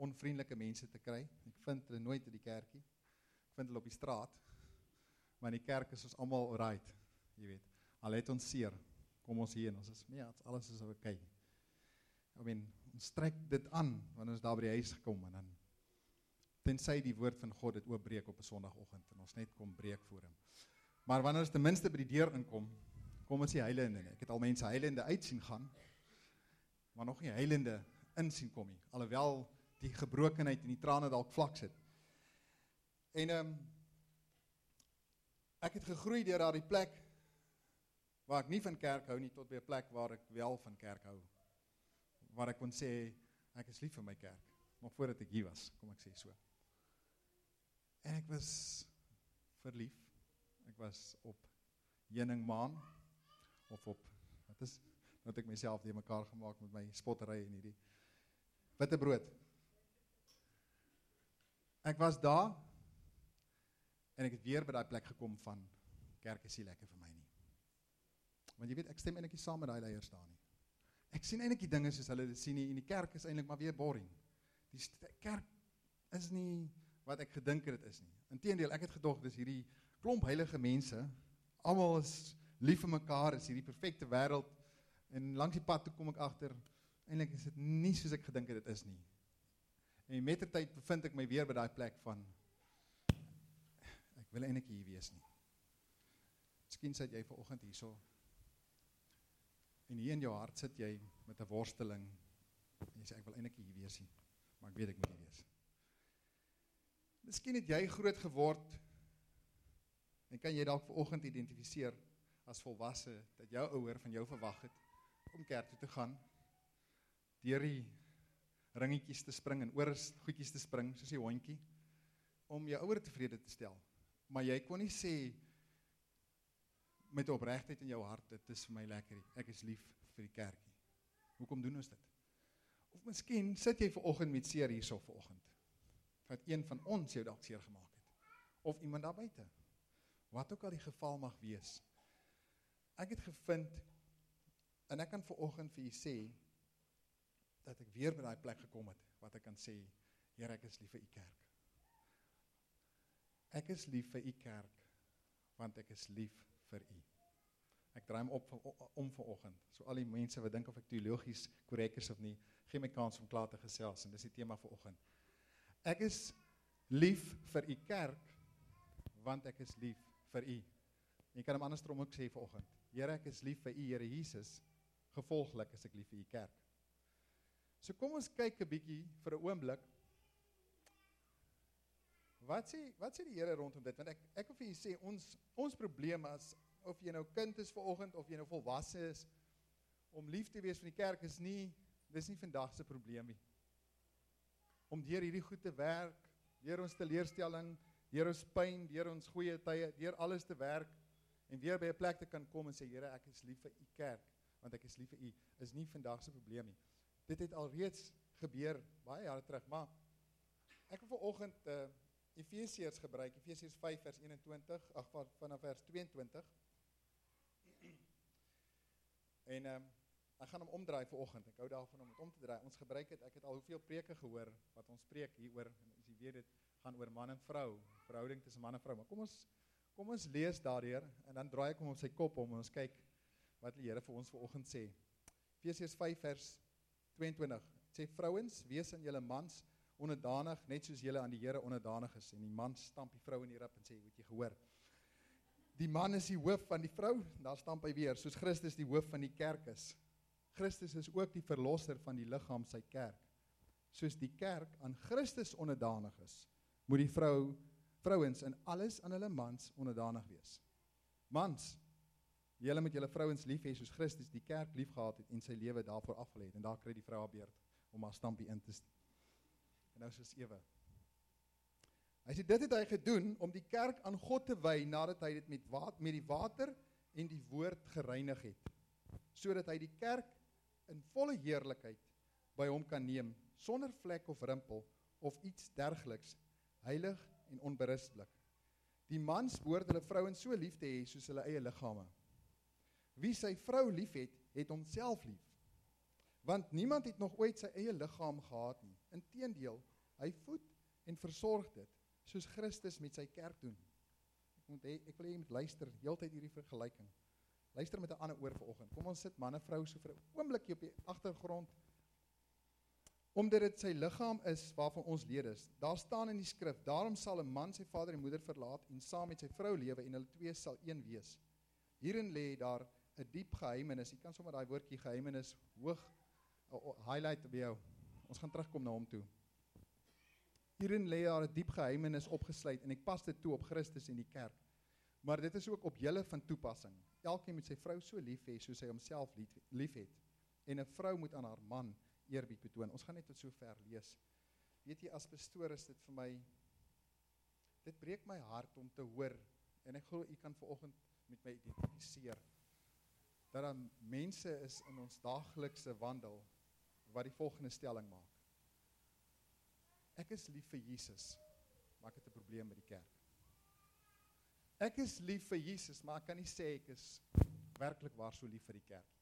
onvriendelike mense te kry. Ek vind hulle nooit in die kerkie. Ek vind hulle op die straat. Maar in die kerk is ons almal alright, jy weet. Al het ons seer, kom ons hier en ons is, ja, alles is okay. Ons trek dit aan, wanneer ons daar by die huis gekom, en dan, tensy die woord van God het oopbreek op 'n Sondagoggend, en ons net kom breek voor hom. Maar wanneer ons ten minste by die deur inkom, kom ons die heilende in. Ek het al mense heilende uitsien gaan, maar nog nie heilende insien kom nie, alhoewel die gebrokenheid en die trane dalk vlak sit. En ek het gegroei deur daardie plek, waar ek nie van kerk hou nie, tot by 'n plek waar ek wel van kerk hou. Waar ek kon sê, ek is lief vir my kerk, nog voordat ek hier was, kom ek sê so. En ek was verlief, ek was op heuningmaan, of op, wat is, nou het ek myself die mekaar gemaak met my spotterij en hierdie, witbrood. Ek was daar, en ek het weer by die plek gekom van, kerk is nie lekker vir my nie. Want jy weet, ek stem eintlik nie saam met die leiers daar nie. Ek sien eintlik die dinge soos hulle dit sien nie, en die kerk is eintlik maar weer boring. Die kerk is nie wat ek gedink het is nie. Inteendeel, ek het gedog, dis hierdie klomp heilige mense, almal is lief vir mekaar, is hierdie perfekte wêreld, en langs die pad toe kom ek agter, eintlik is dit nie soos ek gedink het is nie. En met die tyd bevind ek my weer by daai plek van, ek wil eintlik hier wees nie. Miskien sit jy vanoggend hierso, en hier in jou hart sit jy met 'n worsteling, en jy sê, ek wil eintlik hier wees nie, maar ek weet ek moet hier wees. Miskien het jy groot geword, en kan jy dalk vanoggend identifiseer, as volwasse, dat jou ouer van jou verwag het, om kerk toe te gaan, deur die ringetjies te spring, en oor goedjies te spring, soos die hondjie, om jou ouer tevrede te stel. Maar jy kon nie sê, met opregtheid in jou hart, dit is vir my lekker, ek is lief vir die kerkie. Hoekom doen ons dit? Of miskien sit jy vanoggend met seer hierso vanoggend, wat een van ons jou dalk seer gemaak het, of iemand daar buite, wat ook al die geval mag wees. Ek het gevind, en ek kan vanoggend vir u sê, dat ek weer by daai plek gekom het, wat ek kan sê, Here, ek is lief vir u kerk. Ek is lief vir u kerk, want ek is lief vir u. Ek draai hom om vanoggend, so al die mense wat dink of ek teologies korrek is of nie, gee my kans om klaar te gesels, en dis die tema vanoggend. Ek is lief vir u kerk, want ek is lief vir u. Jy kan hom andersom ook sê vanoggend, Here, ek is lief vir u, Here Jesus, gevolglik is ek lief vir u kerk. So kom ons kyk 'n bietjie vir 'n oomblik, wat sê die Here rondom dit? Want ek wil vir julle sê, ons probleem as, of jy nou kind is vanoggend, of jy nou volwasse is, om lief te wees van die kerk dis nie vandag se probleem nie. Om deur hierdie goed te werk, deur ons teleurstelling, deur ons pyn, deur ons goeie tye, deur alles te werk, en weer by 'n plek te kan kom en sê, Here, ek is lief vir u kerk, want ek is lief vir u, is nie vandag se probleem nie. Dit het alreeds gebeur, baie jare terug, maar ek wil vanoggend Efesiërs gebruik, Efesiërs 5 vers 21, vanaf vers 22, en ek gaan hom omdraai vanoggend, ek hou daarvan om het om te draai, ons gebruik het, ek het al hoeveel preke gehoor, wat ons preek hieroor, en as jy weet dit, gaan oor man en vrou, verhouding tussen man en vrou, maar kom ons lees daardeur, en dan draai ek hom op sy kop om, en ons kyk, wat die Here vir ons vanoggend sê. Efesiërs 5 vers 22, sê, vrouens, wees aan julle mans onderdanig, net soos julle aan die Here onderdanig is, en die man stamp die vrou in die rib en sê, het jy gehoor? Die man is die hoof van die vrou, daar stamp hy weer, soos Christus die hoof van die kerk is. Christus is ook die verlosser van die liggaam, sy kerk. Soos die kerk aan Christus onderdanig is, moet die vrouens in alles aan hulle mans onderdanig wees. Mans, julle moet julle vrouens lief hê, soos Christus die kerk lief gehad het en sy lewe daarvoor afgelê het, en daar kry die vrou haar beurt om haar stampie in te steek. En nou soos Ewe. Hy sê, dit het hy gedoen om die kerk aan God te wy, nadat hy dit met die water en die woord gereinig het, sodat hy die kerk in volle heerlikheid by hom kan neem, sonder vlek of rimpel, of iets dergeliks, heilig en onberispelik. Die mans behoort hulle vrouens so lief te hê, soos hulle eie liggame. Wie sy vrou lief het, het homself lief. Want niemand het nog ooit sy eie liggaam gehad nie. Inteendeel, Hy voed en versorg dit, soos Christus met sy kerk doen. Ek wil hê jy moet luister, heeltyd hierdie vergelyking. Luister met 'n ander oor vanoggend. Kom ons sit man en vrou so vir 'n oombliekie op die agtergrond, omdat dit sy liggaam is waarvan ons lede is. Daar staan in die skrif, daarom sal 'n man sy vader en moeder verlaat en saam met sy vrou lewe en hulle twee sal een wees. Hierin lê daar 'n diep geheimenis. Jy kan sommer daai woordjie geheimenis hoog highlight by jou. Ons gaan terugkom na hom toe. Hierin lê daar 'n diep geheimenis opgesluit en ek pas dit toe op Christus en die kerk. Maar dit is ook op julle van toepassing. Elkeen moet sy vrou so lief hê soos hy homself lief het. En 'n vrou moet aan haar man eerbied betoon. Ons gaan net tot so ver lees. Weet jy, as pastoor is dit vir my, dit breek my hart om te hoor, en ek glo u kan vanoggend met my identifiseer, dat daar mense is in ons daaglikse wandel, wat die volgende stelling maak. Ek is lief vir Jesus, maar ek het 'n probleem met die kerk. Ek is lief vir Jesus, maar ek kan nie sê ek is werklik waar so lief vir die kerk.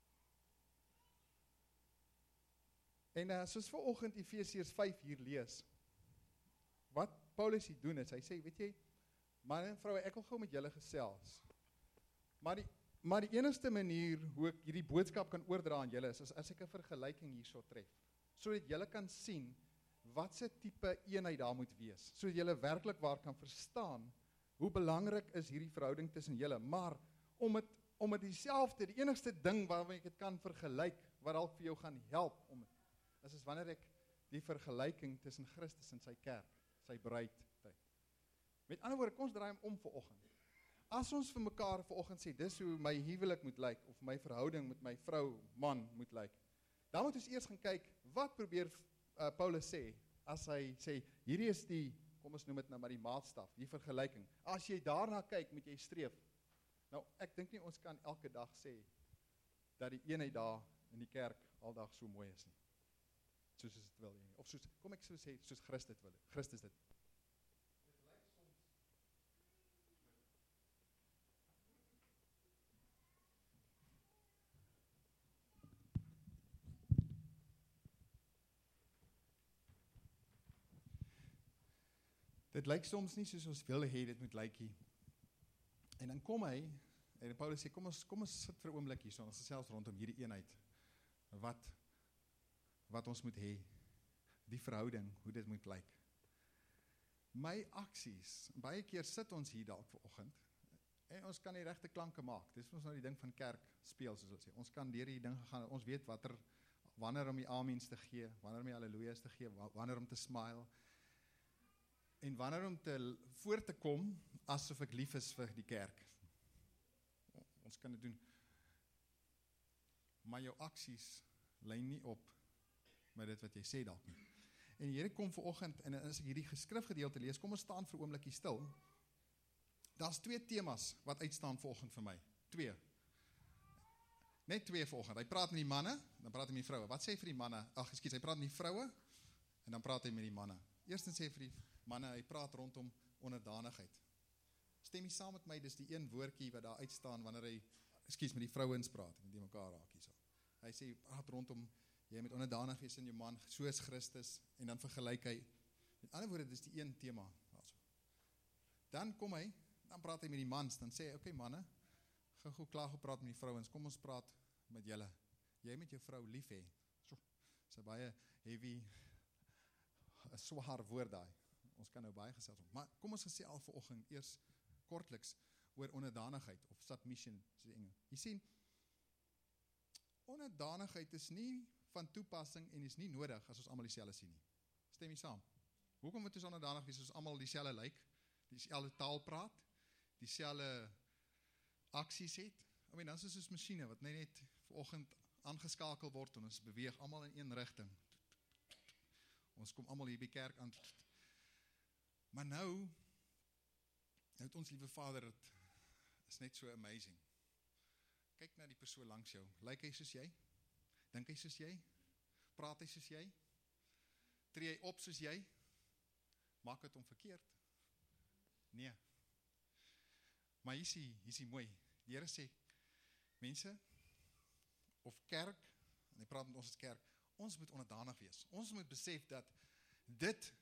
En soos vanoggend Efesiërs 5 hier lees, wat Paulus hier doen is, hy sê, weet jy, man en vrou, ek wil gou met julle gesels, maar die enigste manier hoe ek hierdie boodskap kan oordra aan julle is, as ek 'n vergelyking hierso tref, sodat julle kan sien, wat se tipe eenheid daar moet wees, sodat julle werklik waar kan verstaan, hoe belangrik is hierdie verhouding tussen julle, maar om het dieselfde, die enigste ding waarmee ek het kan vergelyk, wat dalk vir jou gaan help, is wanneer ek die vergelyking tussen Christus en sy kerk, sy bruid, tyd. Met ander woorde, kom ons draai hom om vanoggend. As ons vir mekaar vanoggend sê, dis hoe my huwelik moet lyk, of my verhouding met my vrou, man moet lyk, dan moet ons eers gaan kyk, wat probeer Paulus sê, as hy sê, hierdie is die, kom ons noem dit nou maar die maatstaf, die vergelyking. As jy daarna kyk, moet jy streef. Nou, ek dink nie ons kan elke dag sê, dat die eenheid daar in die kerk, aldag so mooi is nie. Soos dit wil hê, of soos, kom ek so sê, soos Christus dit. Dit lyk soms nie soos ons wil hê dit moet lyk nie. En dan kom hy, en Paulus sê, kom ons sit vir 'n oomblik hier, so ons gesels rondom hierdie eenheid, wat ons moet hê, die verhouding, hoe dit moet lyk. My aksies, baie keer sit ons hier dalk vanoggend, en ons kan die regte klanke maak, dis ons nou die ding van kerk speel, soos ons sê, ons kan deur die ding gegaan, ons weet wanneer om die amens te gee, wanneer om die halleluja's te gee, wanneer om te smile, en wanneer om voor te kom, asof ek lief is vir die kerk. Ons kan dit doen. Maar jou aksies lyn nie op met dit wat jy sê dalk nie. En die Here kom vanoggend, en as ek hierdie geskrifgedeelte lees, kom ons staan vir 'n oombliekie stil. Daar's 2 temas wat uitstaan vanoggend vir my. 2. Net 2 vanoggend. Hy praat met die manne, dan praat hy met die vroue. Wat sê hy vir die manne? Hy praat met die vroue, en dan praat hy met die manne. Eerstens sê hy vir die manne, hy praat rondom onderdanigheid. Stem jy saam met my, dis die een woordjie wat daar uitstaan, wanneer hy, met die vrouens praat, en die mekaar raak hierso. Hy sê, praat rondom, jy moet onderdanig wees in jou man, soos Christus, en dan vergelyk hy, met ander woorde, dis die een tema. Also. Dan kom hy, dan praat hy met die mans, dan sê hy, okay manne, gou klaar gepraat met die vrouens, kom ons praat met julle. Jy moet jou vrou lief hê. Dis 'n baie heavy, 'n swaar woord daai. Ons kan nou baie gesels om. Maar kom ons gesê al vanoggend eers kortliks oor onderdanigheid of submission, soos die Engels. Jy sien, onderdanigheid is nie van toepassing en is nie nodig as ons almal dieselfde sien nie. Stem jy saam? Hoekom moet ons onderdanig wees as ons almal dieselfde lyk, dieselfde taal praat, dieselfde aksies het? Dan is ons soos masjiene wat net vanoggend aangeskakel word en ons beweeg almal in een rigting. Ons kom almal hier by kerk aan. Maar nou het ons liewe Vader, het is net so amazing. Kyk na die persoon langs jou. Lyk hy soos jy? Dink hy soos jy? Praat hy soos jy? Tree hy op soos jy? Maak dit hom verkeerd? Nee. Maar hier is hy mooi. Die Here sê, mense, of kerk, en hy praat met ons as kerk, ons moet onderdanig wees. Ons moet besef dat dit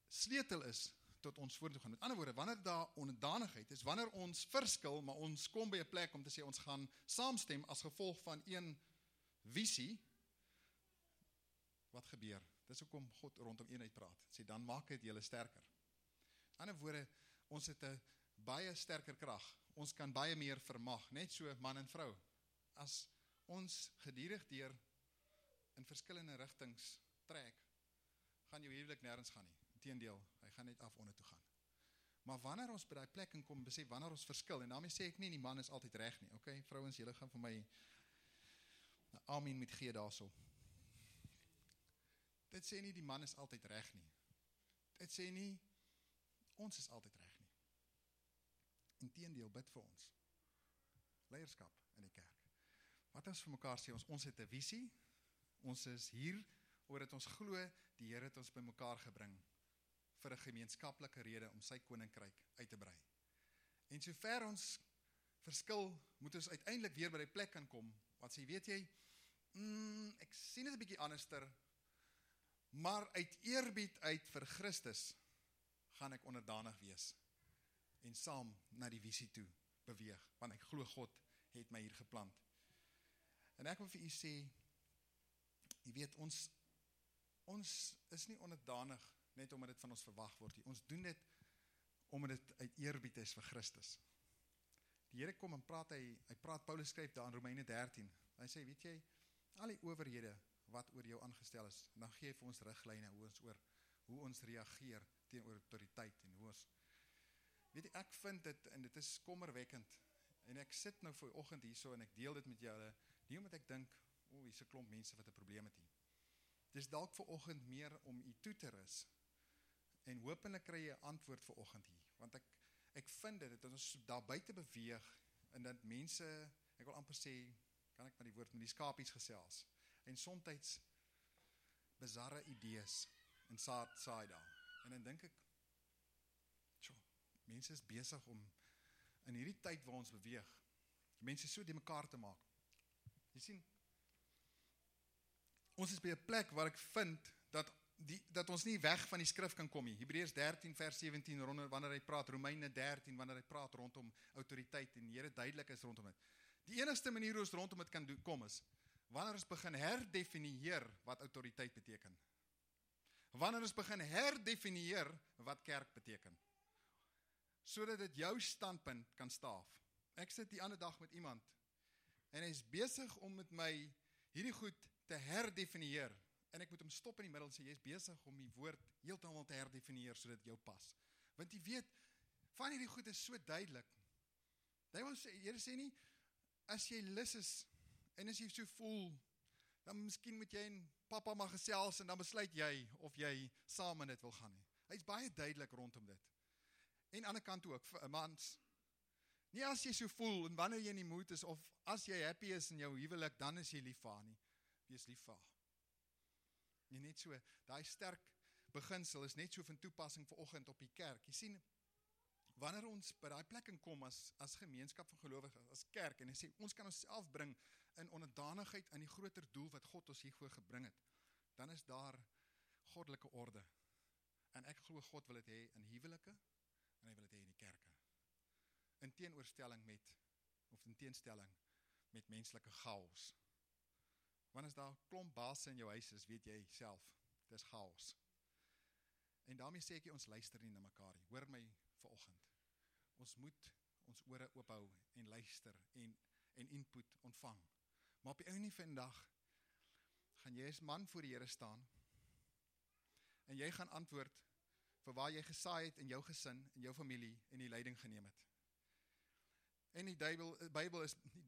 sleutel is tot ons vorentoe gaan. Met ander woorde, wanneer daar onderdanigheid is, wanneer ons verskil, maar ons kom by 'n plek om te sê, ons gaan saamstem as gevolg van een visie, wat gebeur? Dis hoekom God rondom eenheid praat. Sê, dan maak dit julle sterker. Met ander woorde, ons het 'n baie sterker krag. Ons kan baie meer vermag, net so man en vrou. As ons gedurig deur in verskillende rigtings trek, gaan jou huwelik nêrens gaan nie. Inteendeel, hy gaan net af onder toe gaan. Maar wanneer ons by daai plek in kom, besef wanneer ons verskil, en daarmee sê ek nie, die man is altyd reg nie, okay? Vrouens, julle gaan vir my amen moet gee daarso. Dit sê nie die man is altyd reg nie. Dit sê nie ons is altyd reg nie. Inteendeel, bid vir ons. Leierskap in die kerk. Wat ons vir mekaar sê, ons het 'n visie, ons is hier, omdat ons glo, die Here het ons by mekaar gebring, vir 'n gemeenskaplike rede, om sy koninkryk uit te brei. En sover ons verskil, moet ons uiteindelik weer by die plek kan kom, wat sê, weet jy, ek sien dit 'n bietjie anderster, maar uit eerbied uit vir Christus, gaan ek onderdanig wees, en saam na die visie toe beweeg, want ek glo God het my hier geplant. En ek wil vir u sê, jy weet, ons is nie onderdanig, net omdat dit van ons verwag word nie. Ons doen dit, omdat dit uit eerbied is vir Christus. Die Here kom en praat, hy praat, Paulus skryf daar in Romeine 13, hy sê, weet jy, al die owerhede, wat oor jou aangestel is, en dan gee hy vir ons riglyne, hoe ons reageer, teenoor autoriteit, en hoe ons, weet jy, ek vind dit, en dit is kommerwekkend, en ek sit nou vir oggend hierso, en ek deel dit met julle, nie omdat ek dink, hier's 'n klomp mense wat 'n probleem het hier. Dis dalk vir oggend meer om u toe te rus, en hopelik kry jy 'n antwoord vir oggend hier, want ek vind dit, dat ons daar buite beweeg, en dat mense, ek wil amper sê, kan ek maar die woord met die skapies gesels, en somtyds bizarre idees, en saai daar, en dan dink ek, mense is besig om, in hierdie tyd waar ons beweeg, mense so die mekaar te maak. Jy sien, ons is by 'n plek waar ek vind, dat ons nie weg van die skrif kan kom nie. Hebreërs 13 vers 17, wanneer hy praat, Romeine 13, wanneer hy praat rondom autoriteit, en die Here duidelik is rondom dit. Die enigste manier hoe ons rondom dit kan kom is, wanneer ons begin herdefinieer wat autoriteit beteken. Wanneer ons begin herdefinieer wat kerk beteken. Sodat dit jou standpunt kan staaf. Ek sit die ander dag met iemand, en hy is besig om met my hierdie goed te herdefinieer, en ek moet hom stop in die middel en sê, jy is besig om die woord heeltemal te herdefinieer, sodat dit jou pas. Want jy weet, van hierdie goed is so duidelik. Here sê nie, as jy lus is, en as jy so voel, dan miskien moet jy en papa maar gesels, en dan besluit jy, of jy saam in dit wil gaan nie. Hy is baie duidelik rondom dit. En aan die ander kant ook, vir mans, nie as jy so voel, en wanneer jy in die moed is, of as jy happy is in jou huwelik, dan is jy lief vir haar nie. Wees lief vir haar. En net so, daai sterk beginsel is net so van toepassing vir oggend op die kerk. Jy sien, wanneer ons by daai plek in kom as gemeenskap van gelowiges, as kerk, en hy sê, ons kan onsself bring in onderdanigheid aan die groter doel wat God ons hiervoor gebring het, dan is daar goddelike orde. En ek glo God wil dit hê in huwelike, en hy wil dit hê in die kerke. In teenstelling met menslike chaos. Want as daar klomp baase in jou huis is, weet jy self, dis chaos. En daarmee sê ek, ons luister nie na mekaar nie. Hoor my vanoggend. Ons moet ons ore oophou en luister en input ontvang. Maar op die einde van die dag gaan jy as man voor die Here staan en jy gaan antwoord vir waar jy gesaai het in jou gesin, in jou familie en die leiding geneem het. En die Bybel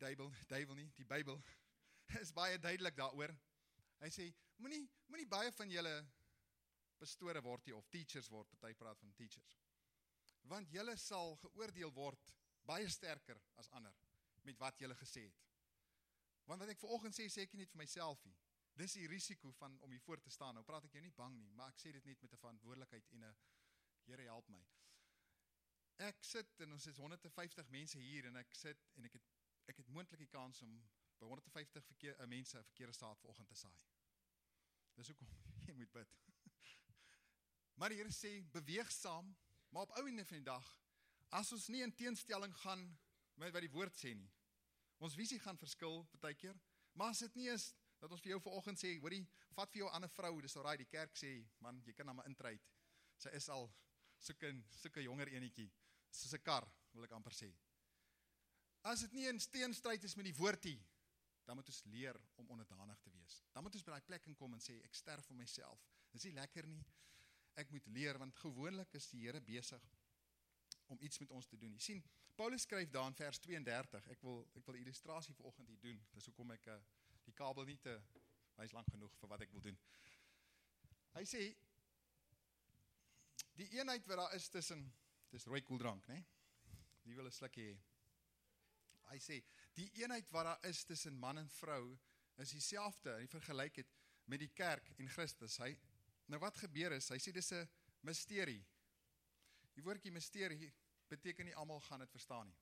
is baie duidelik daaroor. Hy sê, moenie baie van julle pastore word nie, of teachers word, party praat van teachers. Want julle sal geoordeel word baie sterker as ander met wat julle gesê het. Want wat ek vanoggend sê ek nie net vir myself nie. Dis die risiko van om hier voor te staan. Nou praat ek jou nie bang nie, maar ek sê dit net met 'n verantwoordelikheid en 'n Here help my. Ek sit en ons is 150 mense hier en ek sit en ek het moontlik die kans om by 150 mense 'n verkeerde saad vanoggend te saai. Dis hoekom jy moet bid. Maar die Here sê, beweeg saam, maar op ou einde van die dag, as ons nie in teenstelling gaan met wat die woord sê nie, ons visie gaan verskil partykeer, maar as dit nie is, dat ons vir jou vanoggend sê, hoorie, vat vir jou 'n ander vrou, dis alraai, die kerk sê, man, jy kan haar maar intruid, sy is al soeke jonger enetjie, soos 'n kar, wil ek amper sê. As dit nie in teenstryd is met die woord nie, dan moet ons leer om onderdanig te wees. Dan moet ons by die plek kom en sê, ek sterf vir myself, dis nie lekker nie, ek moet leer, want gewoonlik is die Here besig om iets met ons te doen. Jy sien, Paulus skryf daar in vers 32, ek wil die illustrasie vanoggend hier doen, dis hoekom ek die kabel nie hy is lang genoeg vir wat ek wil doen. Hy sê, die eenheid wat daar is tussen, dis rooi koeldrank, né? Die wil 'n slukkie hê. Hy sê, die eenheid wat daar is tussen man en vrou, is dieselfde, hy vergelyk het met die kerk en Christus. Nou wat gebeur is, hy sê, dis 'n mysterie. Die woordjie mysterie beteken nie almal gaan dit verstaan nie.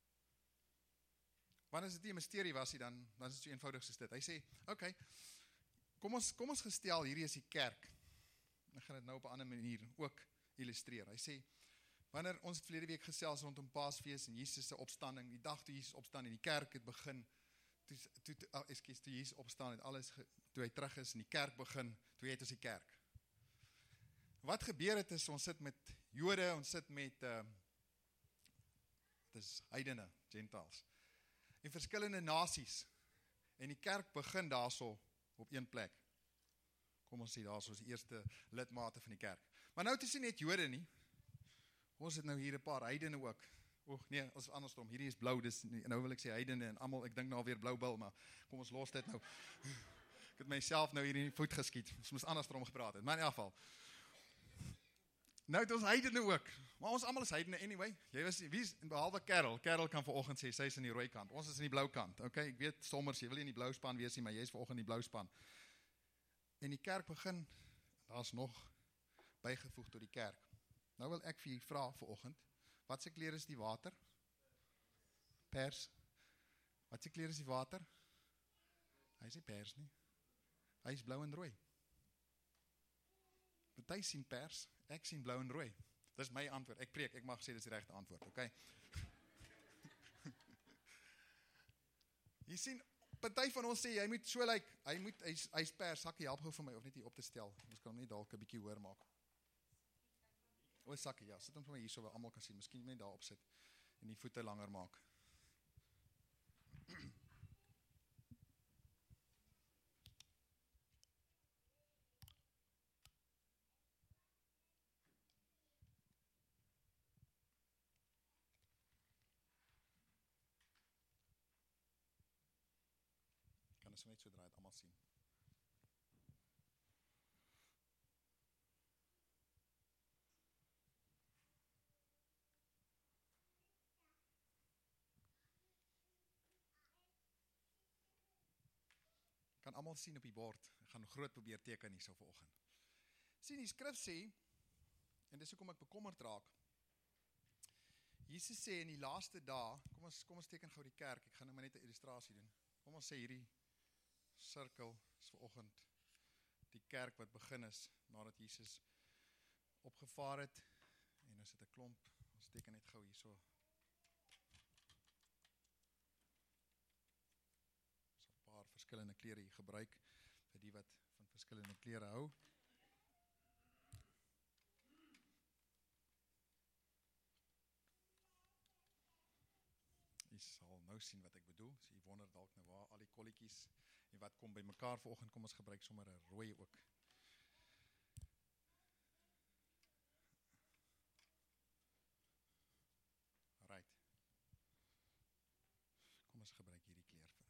Want as dit nie 'n mysterie was nie, dan is dit so eenvoudig soos dit. Hy sê, okay, kom ons gestel, hierdie is die kerk. Ek gaan dit nou op 'n ander manier ook illustreer. Hy sê, wanneer ons het verlede week gesels rondom Paasfees en Jesus se opstanding, die dag toe Jesus opstaan en die kerk het begin, toe Jesus opstaan het alles, toe hy terug is en die kerk begin, toe het ons die kerk. Wat gebeur het is, ons sit met Jode, ons sit met dis heidene, Gentiles, en verskillende nasies, en die kerk begin daarso op een plek. Kom ons sê daarso is die eerste lidmate van die kerk. Maar nou het ons nie net Jode nie, ons het nou hier 'n paar heidene ook. Nee, as andersom, hierdie is blou, nou wil ek sê heidene en almal, ek dink nou alweer blou bil, maar kom ons los dit nou. Ek het myself nou hier in die voet geskiet, ons moes andersom gepraat het, maar in elk geval. Nou het ons heidene ook, maar ons almal is heidene anyway. Jy was, wie is, behalwe Karel kan vanoggend sê, sy is in die rooi kant, ons is in die blou kant, okay, ek weet, sommers, jy wil nie in die blou span wees nie, maar jy is vanoggend in die blou span. En die kerk begin, daar is nog bygevoeg tot die kerk. Nou wil ek vir julle vra vanoggend, wat se kleur is die water? Pers. Wat se kleur is die water? Hy is nie pers nie. Hy is blou en rooi. Party sien pers, ek sien blou en rooi. Dis my antwoord. Ek preek, ek mag sê dis die regte antwoord, okay? Jy sien, party van ons sê jy moet so lyk, hy's pers, sakkie, help gou vir my of net hier op te stel. Ons kan hom net dalk 'n bietjie hoër maak. O, sakkie, ja, sit hom vir my hier so waar almal kan sien. Miskien net daar op sit en die voete langer maak. Kan ons net so draai, het almal sien. Kan almal sien op die bord, ek gaan groot probeer teken hier so vanoggend. Sien, die skrif sê, en dis hoekom ek bekommerd raak, Jesus sê in die laaste dae, kom ons teken gou die kerk, ek gaan nou maar net 'n illustrasie doen, kom ons sê hierdie sirkel is vanoggend die kerk wat begin is, nadat Jesus opgevaar het, en ons het 'n klomp, ons teken net gou hier so, paar verskillende klere hier gebruik, vir die wat van verskillende klere hou. Jy sal nou sien wat ek bedoel, so jy wonder dalk nou waar al die kolletjies, en wat kom by mekaar vanoggend, kom ons gebruik sommer 'n rooi ook. Right. Kom ons gebruik hierdie kleur vir.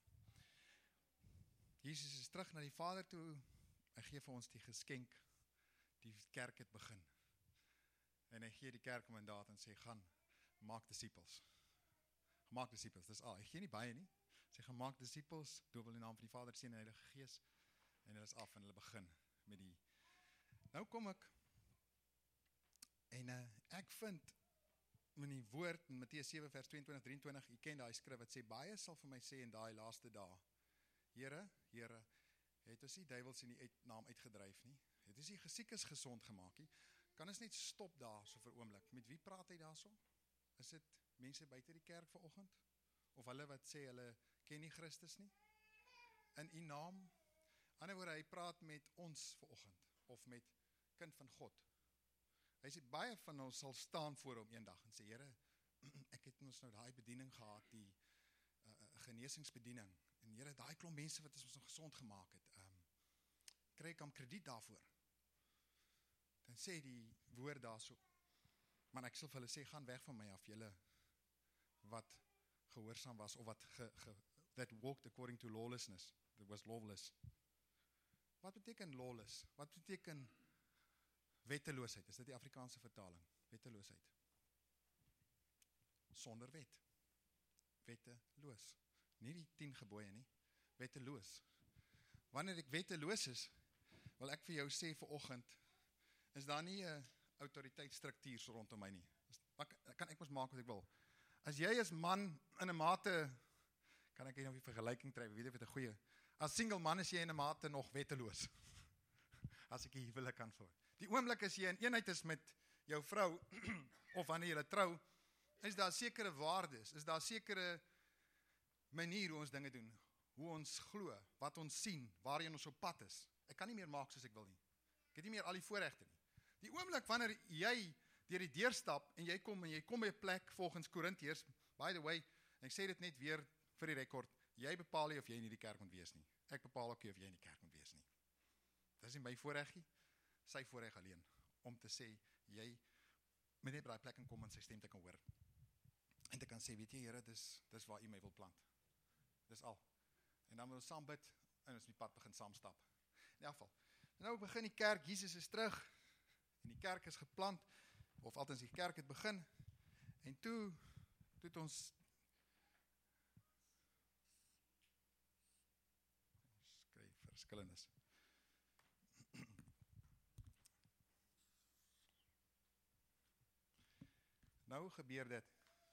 Jesus is terug na die Vader toe, hy gee vir ons die geskenk, die kerk het begin. En hy gee die kerk mandaat en sê, gaan, maak disippels. Maak disippels, dis al, hy gee nie baie nie, sê, gaan maak disippels, doop hulle in die naam van die Vader, Seun en Heilige Gees, en hulle is af en hulle begin met die, nou kom ek, en ek vind, in die woord, in Matteus 7 vers 22-23, jy ken die skrif, wat sê, baie sal vir my sê in die laaste dae, Here, het ons die duiwels in die naam uitgedryf nie, het ons die gesiekes gesond gemaak nie, Kan ons net stop daar so vir 'n oomblik? Met wie praat hy daarso? Is dit mense buite die kerk vanoggend? Of hulle wat sê hulle ken nie Christus nie? In u naam? Ander woorde, hy praat met ons vanoggend, of met kind van God. Hy sê, baie van ons sal staan voor hom eendag en sê, Here, ek het ons nou daai bediening gehad, die genesingsbediening, en Here, daai klomp mense wat ons nog gesond gemaak het, kry ek aan krediet daarvoor. Dan sê die woord daarso, maar ek sal vir hulle sê, gaan weg van my af, julle wat gehoorsaam was, of wat that walked according to lawlessness, that was lawless. Wat beteken lawless? Wat beteken wetteloosheid? Is dit die Afrikaanse vertaling? Wetteloosheid. Sonder wet. Wetteloos. Nie die 10 gebooie nie. Wetteloos. Wanneer ek wetteloos is, wil ek vir jou sê vanoggend, is daar nie 'n autoriteitsstruktuur so rondom my nie. Kan ek mos maak wat ek wil. As jy as man in 'n mate, kan ek nou 'n vergelyking tref, weet jy wat 'n goeie, as single man is jy in 'n mate nog wetteloos. As ek die huwelik kan vat. Die oomblik as jy in eenheid is met jou vrou, of wanneer jy trou, is daar sekere waardes, is daar sekere manier hoe ons dinge doen, hoe ons glo, wat ons sien, waarheen ons op pad is. Ek kan nie meer maak soos ek wil nie. Ek het nie meer al die voorregte nie. Die oomblik wanneer jy deur die deur stap, en jy kom by 'n plek volgens Korintiërs, by the way, en ek sê dit net weer vir die rekord, jy bepaal nie of jy in die kerk moet wees nie. Ek bepaal ook nie of jy in die kerk moet wees nie. Dit is nie my voorreggie, sy voorreg alleen, om te sê, jy moet net by die plek en kom en sy stem te kan hoor. En te kan sê, weet jy Here, dis waar u my wil plant. Dis al. En dan moet ons saam bid, en ons die pad begin saam stap. In elk geval. Nou begin die kerk, Jesus is terug, en die kerk is geplant, of althans die kerk het begin, en toe het ons skryf verskillendes. Nou gebeur dit.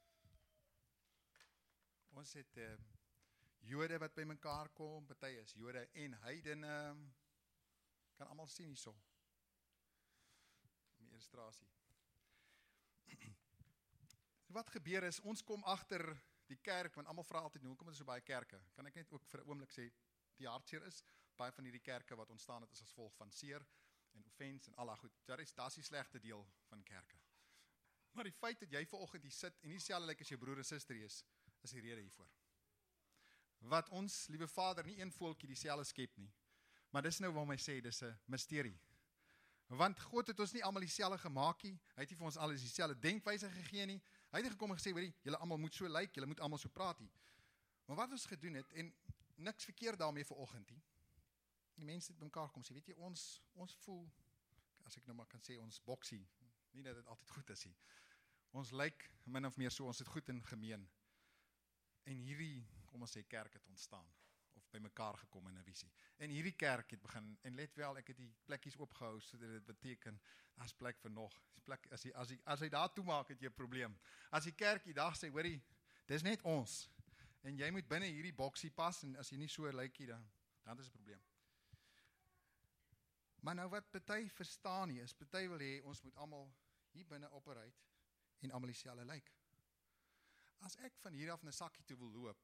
Ons het Jode wat by mekaar kom, party is Jode en heidene, kan almal sien hierso. Die illustrasie. Wat gebeur is, ons kom agter die kerk, want almal vra altyd, hoekom is so baie kerke? Kan ek net ook vir 'n oomblik sê, die hartseer is, baie van hierdie kerke wat ontstaan het, is as gevolg van seer, en offense, en al daai goed, daar is die slegte deel van kerke. Maar die feit dat jy vanoggend hier sit, en nie dieselfde lyk as jou broer en suster is die rede hiervoor. Wat ons, liewe Vader, nie een volkie dieselfde skep nie, maar dis nou waarom hy sê, dis 'n misterie. Want God het ons nie almal dieselfde gemaak nie, hy het nie vir ons alles dieselfde denkwyse gegee nie, hy het nie gekom en gesê, weet jy, julle almal moet so lyk, julle moet almal so praat nie. Maar wat ons gedoen het, en niks verkeerd daarmee vanoggend nie, die mense het by mekaar kom sê, weet jy, ons voel, as ek nou maar kan sê, ons boksie, nie dat dit altyd goed is nie, ons lyk min of meer so, ons het goed in gemeen, en hierdie, kom ons sê, kerk het ontstaan, of by mekaar gekom in 'n visie. En hierdie kerk het begin, en let wel, ek het die plekkies opgehou, sodat dit beteken, as plek vir nog, as hy daar toemaak, het jy 'n probleem. As die kerk die dag sê, hoorie, dis net ons, en jy moet binne hierdie boksie pas, en as jy nie so lyk nie, dan is 'n probleem. Maar nou wat party verstaan nie, is party wil hê, ons moet almal hier binne operate, en almal dieselfde lyk. As ek van hier af na sakkie toe wil loop,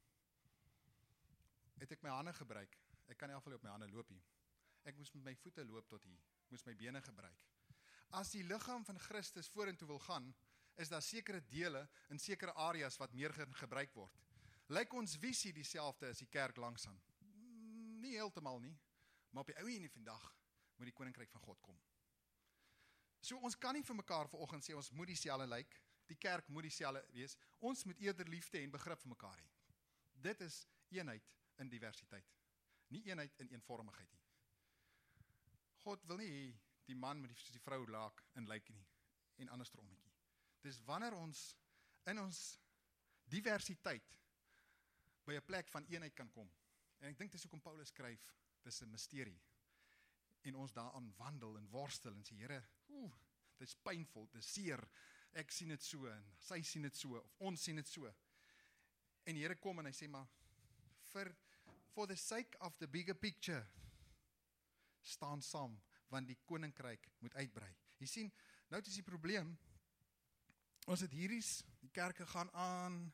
het ek my hande gebruik. Ek kan in elk geval op my hande loop hier. Ek moes met my voete loop tot hier. Moes my bene gebruik. As die liggaam van Christus vorentoe wil gaan, is daar sekere dele in sekere areas wat meer gebruik word. Lyk ons visie dieselfde as die kerk langsaan? Nie heeltemal nie, maar op die ou en vandag moet die koninkryk van God kom. So ons kan nie vir mekaar vanoggend sê ons moet dieselfde lyk. Die kerk moet dieselfde wees. Ons moet eerder liefde en begrip vir mekaar hê. Dit is eenheid in diversiteit. Nie eenheid in eenvormigheid nie. God wil nie die man met die vrou laak en lyk nie, en andersom nie. Dis wanneer ons in ons diversiteit by 'n plek van eenheid kan kom. En ek dink dis hoekom Paulus skryf, dis 'n misterie. En ons daaraan wandel en worstel en sê, Here, dit is pynvol, dit is seer. Ek sien dit so, en sy sien dit so, of ons sien dit so. En die Here kom en hy sê, maar for the sake of the bigger picture, staan saam, want die koninkryk moet uitbrei. Jy sien, nou is die probleem, ons het hieries, die kerke gaan aan,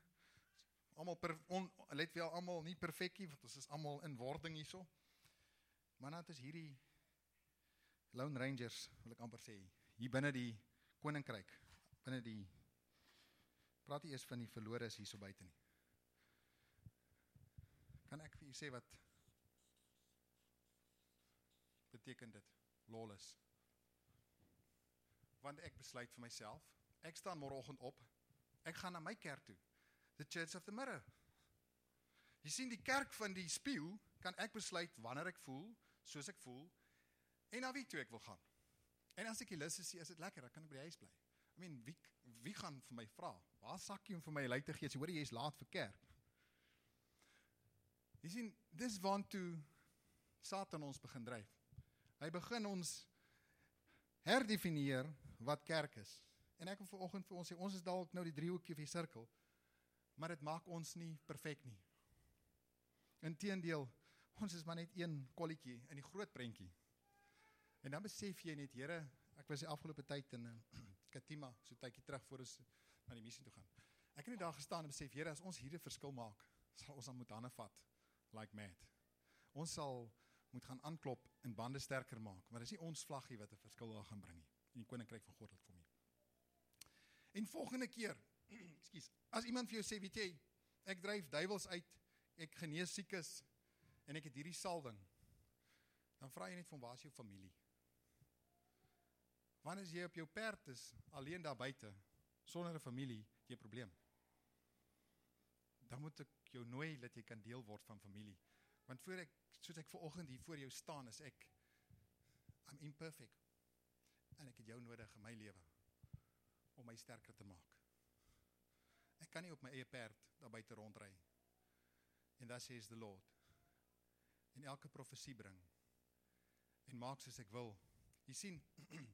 let wel almal nie perfekkie, want ons is almal in wording hierso, maar nou is hierdie Lone Rangers, wil ek amper sê, hier binne die koninkryk, binne die, praat nie eers van die verlore is hier so buite nie. Kan ek vir u sê wat beteken dit? Lawless. Want ek besluit vir myself, ek staan môreoggend op, ek gaan na my kerk toe, the Church of the Mirror. Jy sien die kerk van die spieël, kan ek besluit wanneer ek voel, soos ek voel, en na wie toe ek wil gaan. En as ek die lus is dit lekker, dan kan ek by die huis bly. I mean, wie gaan vir my vra? Waar sakkie om vir my lei te gee, as jy hoor jy is laat vir kerk? Jy sien, dis waantoe Satan ons begin dryf. Hy begin ons herdefinieer wat kerk is. En ek wil vanoggend vir ons sê, ons is dalk nou die driehoekie of die sirkel, maar dit maak ons nie perfek nie. Inteendeel, ons is maar net een kolletjie in die groot prentjie. En dan besef jy net, Here, ek was die afgelope tyd in Katima, so tydjie terug voor ons na die missie toe gaan. Ek het net daar gestaan en besef, Here, as ons hier 'n verskil maak, sal ons dan moet hande vat, like mad. Ons sal moet gaan aanklop en bande sterker maak, maar dis nie ons vlaggie wat 'n verskil daar gaan bring nie. In die koninkryk van God laat kom nie. En volgende keer, as iemand vir jou sê, weet jy, ek dryf duiwels uit, ek genees siekes, en ek het hierdie salwing, dan vra jy net van waar is jou familie? Wanneer as jy op jou perd is, alleen daar buite, sonder 'n familie, jy 'n probleem. Dan moet ek jou nooi, dat jy kan deel word van familie. Want soos ek vanoggend hier voor jou staan, is I'm imperfect. En ek het jou nodig in my lewe, om my sterker te maak. Ek kan nie op my eie perd daar buite rondry. En dat says the Lord. En elke profesie bring. En maak soos ek wil. Jy sien,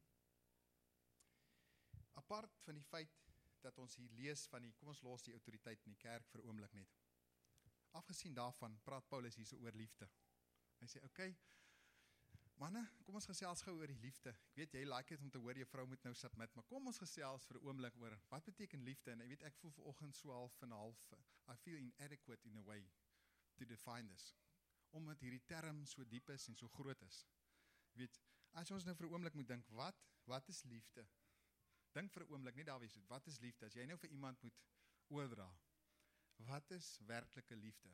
apart van die feit dat ons hier lees van kom ons los die autoriteit in die kerk vir 'n oomblik net. Afgesien daarvan praat Paulus hier so oor liefde. Hy sê, okay, manne, kom ons gesels gou oor die liefde. Ek weet, jy like het om te hoor, jou vrou moet nou submit, maar kom ons gesels vir 'n oomblik oor, wat beteken liefde? En ek voel vanoggend so half en half, I feel inadequate in a way to define this. Omdat hierdie term so diep is en so groot is. Weet, as ons nou vir 'n oomblik moet dink, wat is liefde? Dink vir 'n oomblik, net daar wees, wat is liefde? As jy nou vir iemand moet oordra, wat is werklike liefde?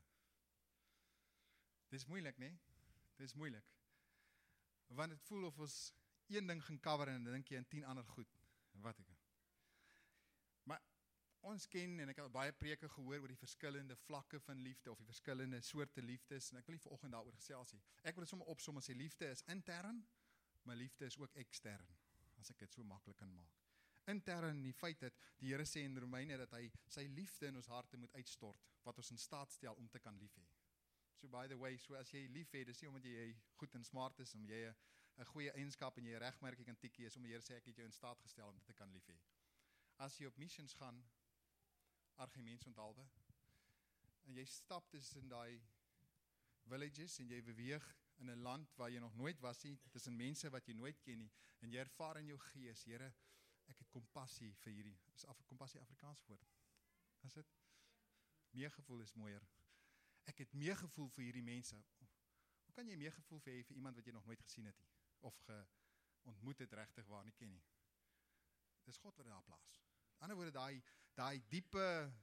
Dis moeilik, nee? Dis moeilik. Want het voel of ons een ding gaan cover en dan dink jy aan 10 ander goed. Wat ek. Maar ons ken en ek het baie preke gehoor oor die verskillende vlakke van liefde of die verskillende soorte liefdes en ek wil nie vanoggend daaroor gesels nie. Ek wil dit sommer opsom en sê liefde is intern, maar liefde is ook ekstern, as ek dit so maklik kan maak. Intern die feit dat die Here sê in Romeine dat hy sy liefde in ons harte moet uitstort, wat ons in staat stel om te kan lief hê. So by the way, so as jy lief het, dis nie omdat jy goed en smart is, omdat jy 'n goeie eienskap en jy regmerkie kan tikkie is, omdat die Here sê ek het jou in staat gestel om dit te kan lief hê. As jy op missions gaan, argumente onthaalwe, en jy stap tussen daai villages en jy beweeg in 'n land waar jy nog nooit was nie, tussen mense wat jy nooit ken nie, en jy ervaar in jou gees, Here, ek het kompassie vir hierdie, is kompassie Afrikaans woord? Is dit? Meegevoel is mooier. Ek het meegevoel vir hierdie mense. Hoe kan jy meegevoel vir iemand wat jy nog nooit gesien het nie? Of ontmoet het regtig waar nie ken nie? Dis God wat daar plaas. Aan die ander woorde, daai diepe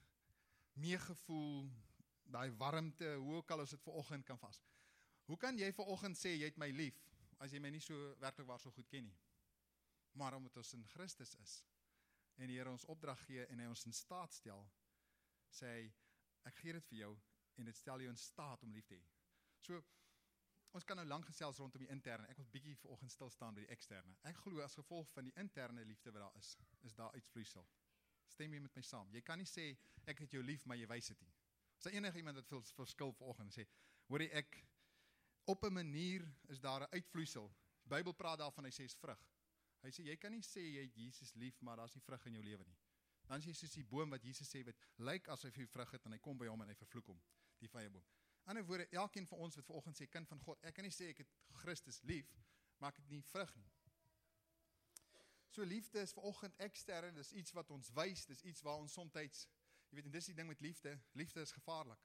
meegevoel, daai warmte, hoe ook al ons dit vanoggend kan vas. Hoe kan jy vanoggend sê, jy het my lief, as jy my nie so werklik waar so goed ken nie? Maar omdat ons in Christus is, en die Here ons opdrag gee, en hy ons in staat stel, sê hy, ek gee dit vir jou, en dit stel jou in staat om lief te hê. So, ons kan nou lang gesels rondom die interne, ek wil bietjie vanoggend stil staan by die eksterne. Ek glo as gevolg van die interne liefde wat daar is daar uitvloeisel. Stem jy met my saam? Jy kan nie sê, ek het jou lief, maar jy wys dit nie. As daar enige iemand wat verskil vanoggend sê, hoor jy, op 'n manier is daar 'n uitvloeisel. Die Bybel praat daarvan, hy sê is vrug. Hy sê, jy kan nie sê, jy het Jesus lief, maar daar is nie vrug in jou lewe nie. Dan is jy soos die boom wat Jesus sê, wat lyk asof hy vrug het, en hy kom by hom en hy vervloek hom, die vyeboom. Ander woorde, elkeen van ons wat vanoggend sê, kind van God, ek kan nie sê, ek het Christus lief, maar ek het nie vrug nie. So liefde is vanoggend ekstern, dis iets wat ons wys, dis iets waar ons soms, jy weet, en dis die ding met liefde, liefde is gevaarlik.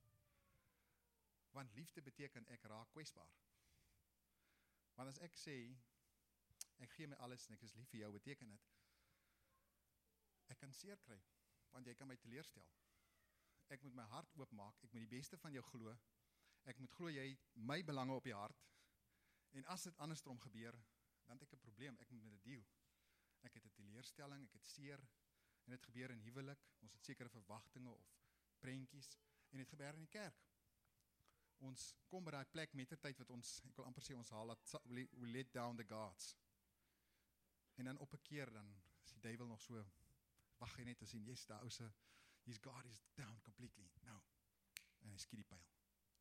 Want liefde beteken ek raak kwesbaar. Want as ek sê, ek gee my alles en ek is lief vir jou, beteken dit, ek kan seer kry, want jy kan my teleurstel. Ek moet my hart oopmaak, ek moet die beste van jou glo, ek moet glo jy my belange op die hart, en as dit andersom gebeur, dan het ek 'n probleem, ek moet met dit deel. Ek het 'n teleurstelling, ek het seer, en dit gebeur in huwelik, ons het sekere verwagtinge of prentjies, en dit gebeur in die kerk. Ons kom by daai plek met die tyd wat ons, ek wil amper sê, ons haal dat, we let down the guards. En dan op 'n keer, dan is die duiwel nog so, wag jy net te sien, yes, daar ouse, his guard is down completely, nou, en hy skiet die pyl.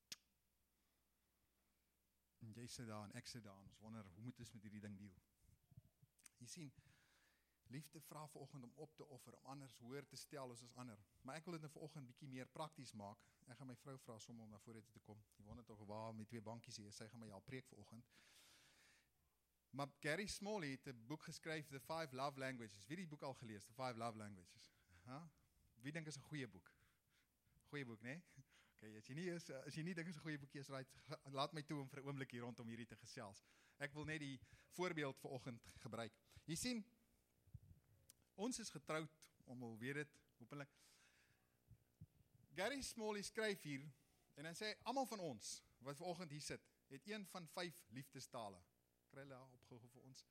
En jy sit daar, en ek sit daar, en ons wonder, hoe moet ons met hierdie ding deel? Jy sien, liefde vra vanoggend om op te offer, om anders hoër te stel as ander. Maar ek wil dit nou vanoggend bietjie meer prakties maak. Ek gaan my vrou vra sommer om na vore te kom. Jy wonder tog waar met 2 bankies hier is. Sy gaan my al preek vanoggend. Maar Gary Smalley het 'n boek geskryf, The 5 Love Languages. Wie het die boek al gelees? The 5 Love Languages. Wie dink is 'n goeie boek? Goeie boek, né? Okay, as jy nie dink is 'n goeie boekie, is right, laat my toe om vir 'n oomblik hier rondom hierdie te gesels. Ek wil net die voorbeeld vanoggend gebruik. Jy sien, ons is getroud, om weet dit, hopelik. Gary Smalley skryf hier, en hy sê, almal van ons, wat vanoggend hier sit, het een van 5 liefdestale. Kry hulle opgehou vir ons?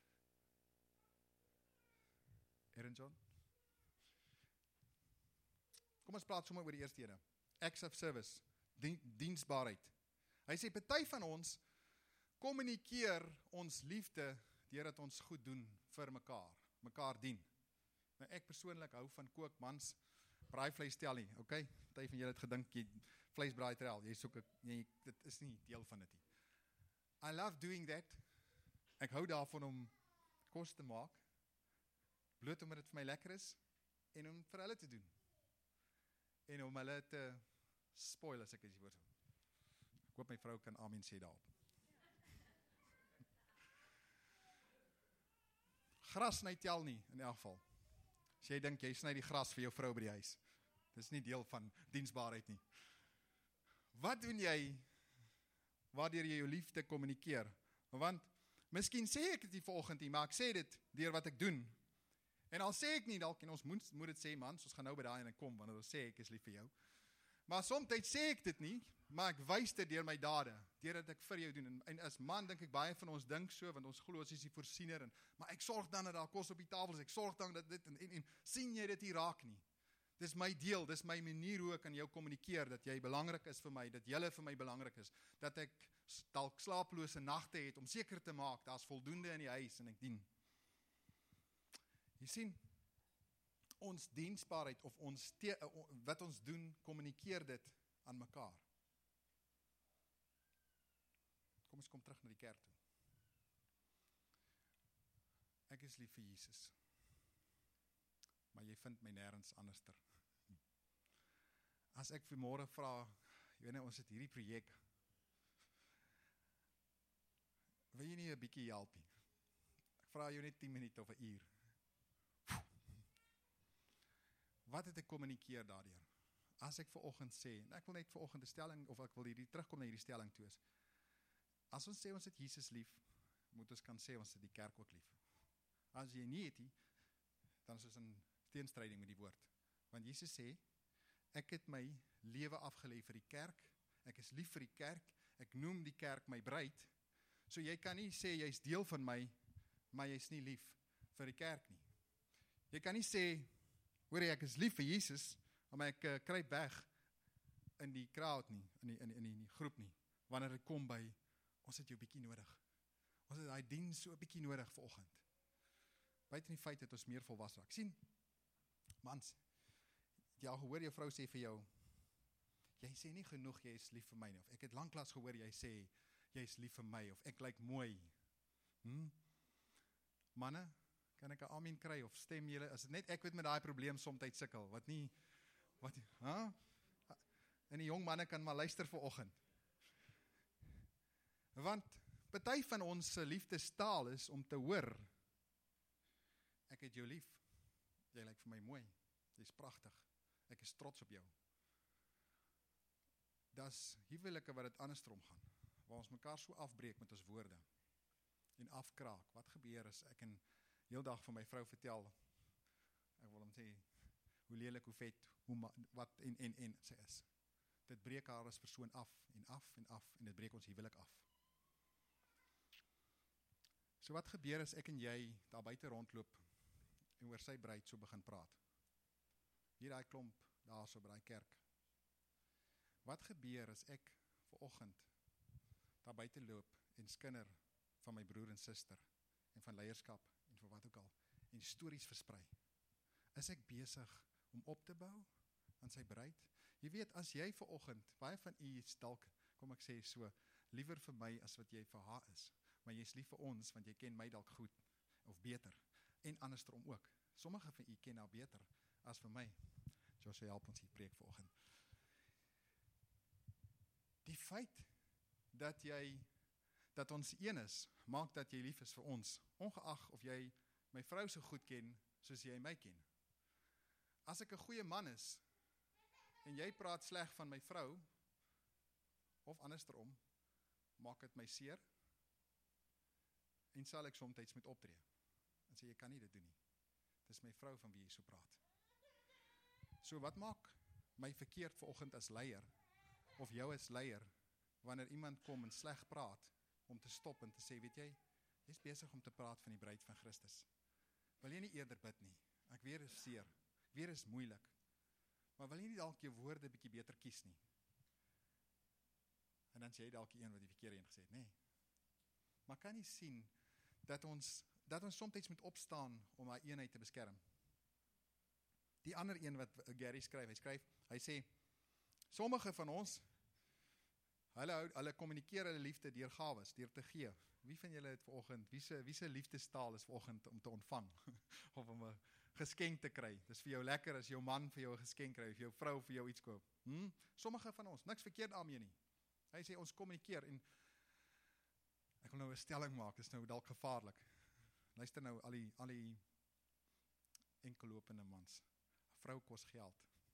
Aaron John? Kom ons praat sommer oor die eerste ene. Acts of service, diensbaarheid. Hy sê, party van ons kommunikeer ons liefde deurdat ons goed doen vir mekaar dien. Nou ek persoonlik hou van kook, mans, braaivleis tel nie, okay? Party van julle het gedink, jy vleisbraai tel, dit is nie deel van dit nie. I love doing that. Ek hou daarvan om kos te maak, bloot omdat dit vir my lekker is, en om vir hulle te doen. En om hulle te spoil, as ek die woord. Ek hoop my vrou kan amen sê daarop. Gras sny tel nie, in elk geval. As jy dink, jy sny die gras vir jou vrou by die huis. Dis nie deel van diensbaarheid nie. Wat doen jy, waardeur jy jou liefde kommunikeer? Want, miskien sê ek dit nie vanoggend nie, maar ek sê dit deur wat ek doen. En al sê ek nie, dalk, en ons moet dit sê, mans, ons gaan nou by daai en kom, wanneer ons sê ek is lief vir jou. Maar soms sê ek dit nie, maar ek wys dit deur my dade, deurdat ek vir jou doen. En as man, dink ek, baie van ons dink so, want ons glo ons is die voorsiener, maar ek sorg dan dat daar kos op die tafel is, ek sorg dan dat dit, en sien jy dit hier raak nie. Dis my deel, dis my manier hoe ek aan jou kommunikeer, dat jy belangrik is vir my, dat jylle vir my belangrik is, dat ek dalk slaaplose nagte het, om seker te maak, daar's voldoende in die huis, en ek dien. Jy sien, ons diensbaarheid, of wat ons doen, kommunikeer dit aan mekaar. Kom ons kom terug na die kerk toe. Ek is lief vir Jesus, maar jy vind my nêrens anderster. As ek vanmôre vra, jy weet nie, ons het hierdie projek, wil jy nie 'n bietjie help nie? Ek vra jou net 10 minute of 'n uur. Wat het ek kommunikeer daardeur? As ek vanoggend sê, en ek wil net vanoggend 'n stelling, of ek wil terugkom na hierdie stelling toe is, as ons sê ons het Jesus lief, moet ons kan sê ons het die kerk ook lief. As jy nie het nie, dan is ons in teenstryding met die woord. Want Jesus sê, ek het my lewe afgelê vir die kerk, ek is lief vir die kerk, ek noem die kerk my bruid, so jy kan nie sê jy's deel van my, maar jy's nie lief vir die kerk nie. Jy kan nie sê, hoor jy, ek is lief vir Jesus, maar ek kruip weg in die crowd nie, in die groep nie, wanneer dit kom by, ons het jou bietjie nodig. Ons het daai diens so bietjie nodig vanoggend. Buiten die feit dat ons meer volwasse raak. Sien, mans, jy al gehoor jou vrou sê vir jou, jy sê nie genoeg jy is lief vir my nie, of ek het lanklaas gehoor jy sê, jy is lief vir my, of ek lyk mooi. Manne, kan ek 'n amen kry, of stem julle, as net ek weet met daai probleem soms sukkel, en die jong manne kan maar luister vanoggend. Want party van ons liefdestaal is om te hoor, ek het jou lief. Jy lyk vir my mooi. Jy's pragtig. Ek is trots op jou. Dis huwelike wat dit andersom gaan, waar ons mekaar so afbreek met ons woorde en afkraak. Wat gebeur as ek heel dag van my vrou vertel, ek wil hom sê, hoe lelik, hoe vet, wat en sy is. Dit breek haar as persoon af, en dit breek ons huwelik af. So wat gebeur as ek en jy daar buite rondloop, en oor sy bruid so begin praat? Hier daai klomp, daar so by daai kerk. Wat gebeur as ek vanoggend daar buite loop en skinder van my broer en suster en van leierskap en van wat ook al en stories versprei? Is ek besig om op te bou aan sy bruid? Jy weet, as jy vanoggend, baie van u is dalk, kom ek sê so, liewer vir my as wat jy vir haar is, maar jy is lief vir ons, want jy ken my dalk goed of beter, en andersom ook. Sommige van u ken haar beter as vir my. Joshua, help ons hier preek vanoggend. Die feit dat ons een is, maak dat jy lief is vir ons, ongeag of jy my vrou so goed ken, soos jy my ken. As ek 'n goeie man is, en jy praat sleg van my vrou, of andersom, maak dit my seer, en sal ek soms moet optree, en sê, jy kan nie dit doen nie. Dit is my vrou van wie jy so praat. So wat maak my verkeerd vanoggend as leier, of jou as leier, wanneer iemand kom en sleg praat, om te stop en te sê, weet jy is besig om te praat van die bruid van Christus. Wil jy nie eerder bid nie? Ek weer is seer, weer is moeilik, maar wil jy nie dalk jou woorde bietjie beter kies nie? En dan sê jy dalk die een wat die verkeerde een gesê het, nee. Maar kan jy sien, dat ons soms moet opstaan, om haar eenheid te beskerm? Die ander een wat Gary skryf, hy sê, sommige van ons, hulle kommunikeer hulle liefde deur gawes, deur te gee. Wie van julle het vanoggend, wie se liefdestaal is vanoggend om te ontvang, of om 'n geskenk te kry? Dis vir jou lekker as jou man vir jou 'n geskenk kry, of jou vrou vir jou iets koop. Sommige van ons, niks verkeerd daarmee nie. Hy sê, ons kommunikeer, en ek wil nou 'n stelling maak, dis nou dalk gevaarlik. Luister nou, al die enkellopende mans. 'n Vrou kos geld.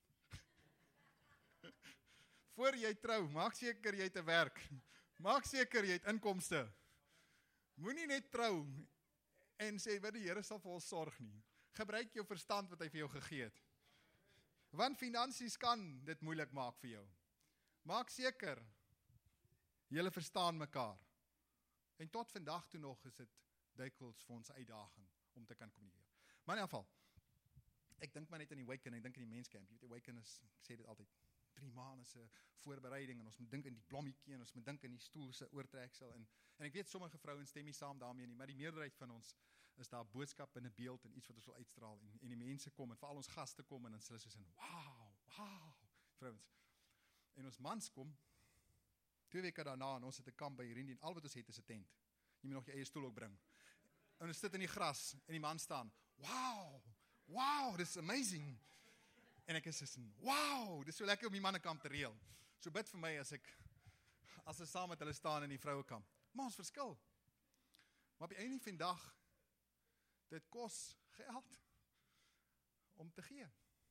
Voor jy trou, maak seker jy het 'n werk. Maak seker jy het inkomste. Moenie net trou en sê, wat die Here sal vir ons sorg nie. Gebruik jou verstand wat hy vir jou gegee het. Want finansies kan dit moeilik maak vir jou. Maak seker, julle verstaan mekaar. En tot vandag toe nog is dit dikwels vir ons uitdaging om te kan kommunikeer. Maar in ieder geval, ek dink maar net aan die Waken, ek dink aan die menscamp. Jy weet, die Waken is, ek sê dit altyd, 3 maande se voorbereiding, en ons moet dink in die blommetjie, en ons moet dink in die stoel se oortreksel, en ek weet sommige vrouens stem nie saam daarmee nie, maar die meerderheid van ons is daar boodskap in 'n beeld, en iets wat ons wil uitstraal, en die mense kom, en veral ons gaste kom, en dan sê hulle soos in, wow, vrouens. En ons mans kom, 2 weke daarna, en ons het 'n kamp by hierdie, en al wat ons het is 'n tent. Jy moet nog jou eie stoel ook bring. En ons sit in die gras, en die man staan, wow, this is amazing. En ek is so, wow, dit is so lekker om die mannekamp te reël. So bid vir my as ek saam met hulle staan in die vrouekamp. Maar ons verskil. Maar op die einde van die dag, dit kos geld om te gee.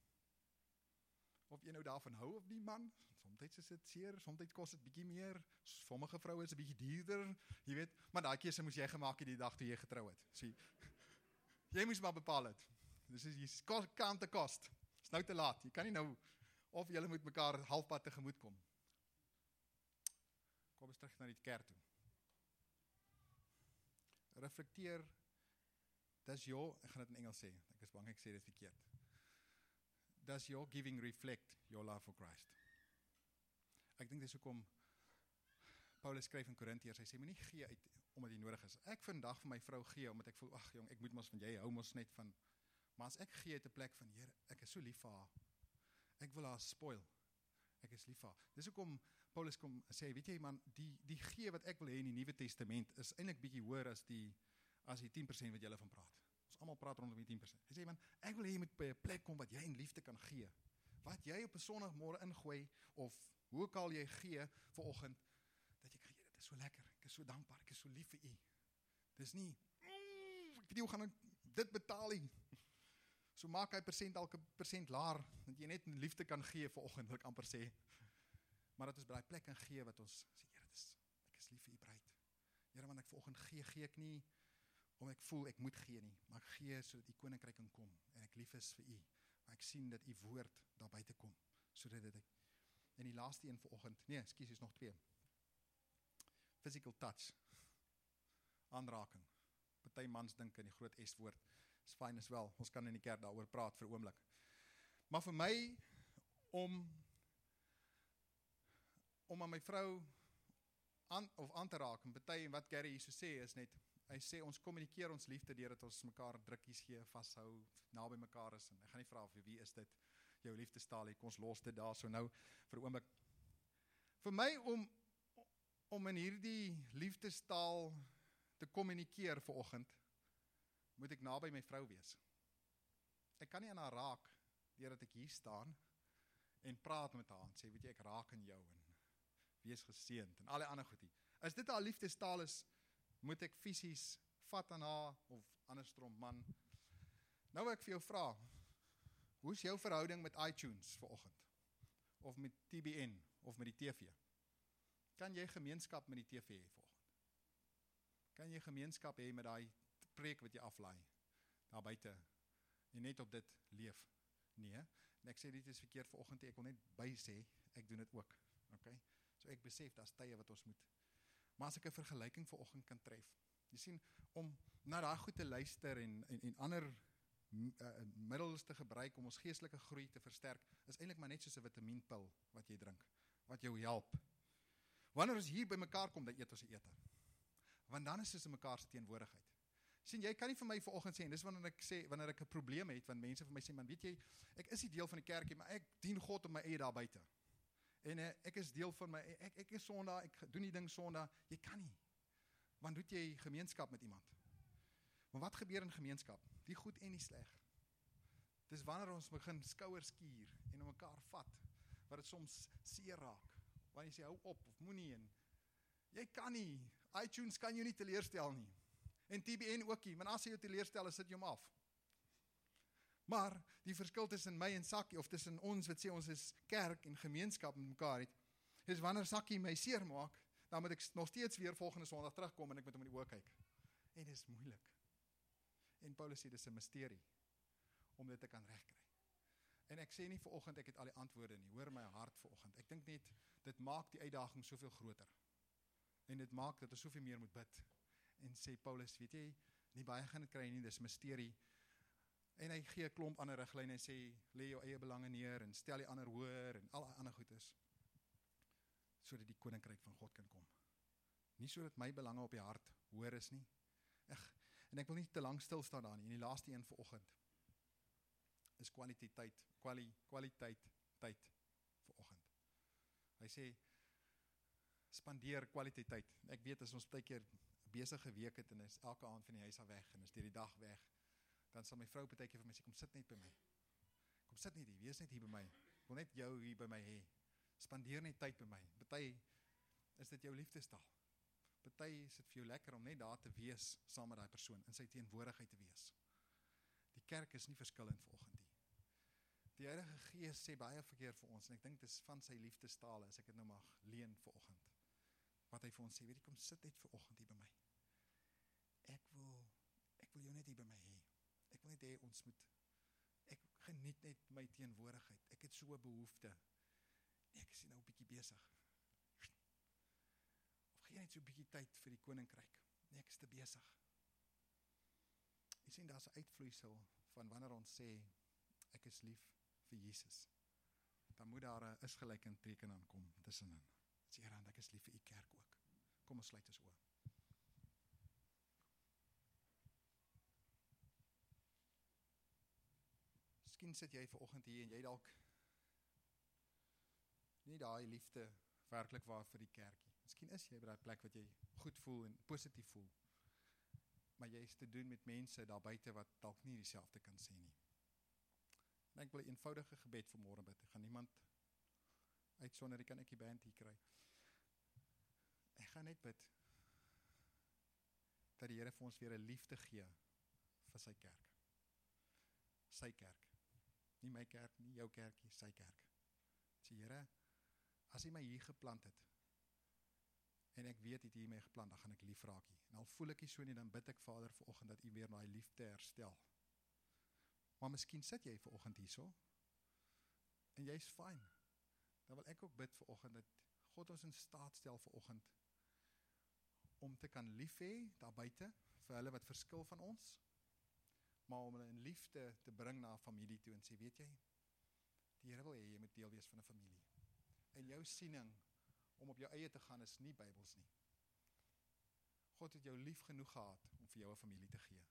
Of jy nou daarvan hou of nie, man, soms is dit seer, soms kos dit bietjie meer, sommige vroue is 'n bietjie duurder, jy weet, maar daai keuse moes jy gemaak het die dag toe jy getrou het. So, jy moes maar bepaal het. Dis is count the cost. Is nou te laat, jy kan nie nou, of julle moet mekaar halfpad tegemoet kom. Kom eens terug na die kerk toe. Reflecteer, does your, ek gaan dit in Engels sê, ek is bang ek sê dit verkeerd. Does your giving reflect your love for Christ? Ek dink dis hoekom Paulus skryf in Korintiërs, hy sê, moenie gee uit, omdat jy nodig is. Ek vandag vir my vrou gee, omdat ek voel, ag jong, ek moet mos van jy, hou mos net van, maar as ek gee uit 'n plek van, Here, ek is so lief vir haar, ek wil haar spoil, ek is lief vir haar. Dis hoekom Paulus kom sê, weet jy man, die gee wat ek wil hê in die Nuwe Testament, is eintlik bietjie hoër as die 10% wat julle van praat. Ons almal praat rondom die 10%. Hy sê, man, ek wil hê jy moet by 'n plek kom wat jy in liefde kan gee. Wat jy op 'n Sondagmôre ingooi, of hoe ook al jy gee vanoggend, dat jy gee, dit is so lekker, ek is so dankbaar, ek is so lief vir u. Dis nie, ek weet nie hoe gaan ek dit betaal nie. So maak hy elke persent laer, dat jy net liefde kan gee vanoggend, wil ek amper sê. Maar dat ons by die plek kan gee wat ons sê, Here, ek is lief vir u bruid. Here, want ek vanoggend gee ek nie, omdat ek voel ek moet gee nie, maar ek gee sodat u koninkryk kan kom, en ek lief is vir u, maar ek sien dat u woord daar buite kom, sodat dit ek, en die laaste een vanoggend, nee, ekskuus, is nog 2, physical touch, aanraking, party mans dink in die groot S-woord, is fyn as wel, ons kan in die kerk daaroor praat vir 'n oomblik, maar vir my, om aan my vrou aan te raak, en party, en wat Gary hier so sê, is net, hy sê, ons kommunikeer ons liefde, deur dat ons mekaar drukkies gee, vasthou, naby mekaar is, en ek gaan nie vra vir wie is dit, jou liefdestaal, kom ons los dit daar, so nou, vir 'n oomblik, vir my, om in hierdie liefdestaal te kommunikeer vanoggend, moet ek naby my vrou wees. Ek kan nie aan haar raak, deur dat ek hier staan, en praat met haar, en sê, weet jy, ek raak aan jou, en wees geseënd, en alle ander goedie. As dit haar liefdestaal is, moet ek fisies vat aan haar, of andersom man. Nou wil ek vir jou vra, hoe is jou verhouding met iTunes vanoggend? Of met TBN, of met die TV? Kan jy gemeenskap met die TV hê vanoggend? Kan jy gemeenskap hê met daai preek wat jy aflaai, daar buite, en net op dit leef? Nee, en ek sê dit is verkeerd vanoggend, ek wil net by sê, ek doen dit ook, okay? So ek besef, daar's tye wat ons moet, maar as ek 'n vergelyking vanoggend kan tref, jy sien, om na daai goed te luister, en ander middels te gebruik, om ons geestelike groei te versterk, is eintlik maar net soos 'n vitamienpil, wat jy drink, wat jou help. Wanneer ons hier by mekaar kom, dan eet ons 'n ete, want dan is ons in mekaar se teenwoordigheid. Sien, jy kan nie vir my vanoggend sê, en dis wanneer ek 'n probleem het, want mense vir my sê, man, weet jy, ek is nie deel van die kerkie, maar ek dien God op my eie daar buite. En ek is deel van ek is Sondag, ek doen die ding Sondag, jy kan nie. Want doet jy gemeenskap met iemand? Maar wat gebeur in gemeenskap? Die goed en die sleg. Dis wanneer ons begin skouers skuur, en om mekaar vat, wat het soms seer raak, wanneer jy sê, hou op, of moenie, en jy kan nie, iTunes kan jou nie teleurstel nie, en TBN ook nie, want as jy jou teleurstel, sit jy hom af. Maar die verskil tussen my en Sakkie, of tussen ons wat sê ons is kerk en gemeenskap met mekaar het, is wanneer Sakkie my seer maak, dan moet ek nog steeds weer volgende Sondag terugkom en ek moet hom in die oë kyk. En dit is moeilik. En Paulus sê, dit is 'n misterie om dit te kan regkry. En ek sê nie vanoggend ek het al die antwoorde nie, hoor my hart vanoggend. Ek dink net, dit maak die uitdaging soveel groter. En dit maak dat ons soveel meer moet bid. En sê Paulus, weet jy, nie baie gaan dit kry nie, dis misterie. En hy gee 'n klomp ander riglyne en sê, lê jou eie belange neer en stel die ander hoër en al ander goed is, sodat die koninkryk van God kan kom. Nie sodat my belange op die hart hoër is nie. En ek wil nie te lank stil staan daar nie. En die laaste een vanoggend is kwaliteit tyd vanoggend. Hy sê, spandeer kwaliteit tyd. Ek weet as ons baie keer besige week het en is elke aand van die huis af weg en is deur die dag weg, dan sal my vrou baie keer vir my sê, kom sit net by my. Kom sit net hier, wees net hier by my. Ek wil net jou hier by my hê. Spandeer net tyd by my. Party is dit jou liefdestaal. Party is dit vir jou lekker om net daar te wees saam met daai persoon, in sy teenwoordigheid te wees. Die kerk is nie verskillend vanoggend nie. Die Heilige Gees sê baie verkeer vir ons, en ek dink dit is van sy liefdestale, as ek dit nou mag leen vanoggend. Wat hy vir ons sê, weet jy, kom sit net vanoggend hier by my. Ek wil jou net hier by my hê. Ek wil net hê ons moet, ek geniet net my teenwoordigheid. Ek het so 'n behoefte. Nee, ek is nou 'n bietjie besig. Of gee net so 'n bietjie tyd vir die koninkryk. Nee, ek is te besig. Jy sien, daar's 'n uitvloeisel van wanneer ons sê, ek is lief vir Jesus. Dan moet daar 'n is-gelyk in teken aankom tussenin. Sê, Here, ek is lief vir u kerk ook. Kom ons sluit ons oë. Miskien sit jy vanoggend hier en jy dalk nie daai liefde werklik waar vir die kerkie. Miskien is jy by daai plek wat jy goed voel en positief voel. Maar jy is te doen met mense daar buite wat dalk nie dieselfde kan sê nie. En ek wil 'n eenvoudige gebed vanmôre bid. Ek gaan niemand uitsonder, kan ek die band hier kry. Ek gaan net bid dat die Here vir ons weer 'n liefde gee vir sy kerk. sy kerk. Nie my kerk, nie jou kerkie, sy kerk. Sê, Here, as U my hier geplant het, en ek weet, het U my geplant, dan gaan ek lief raak hier. En al voel ek nie so nie, dan bid ek Vader vanoggend, dat U weer daai liefde herstel. Maar miskien sit jy vanoggend hierso, en jy's fyn. Dan wil ek ook bid vanoggend, dat God ons in staat stel vanoggend, om te kan lief hê, daar buite, vir hulle wat verskil van ons, maar om hulle in liefde te bring na 'n familie toe, en sê, weet jy, die Here wil hê, jy moet deel wees van 'n familie. En jou siening, om op jou eie te gaan, is nie Bybels nie. God het jou lief genoeg gehad, om vir jou 'n familie te gee.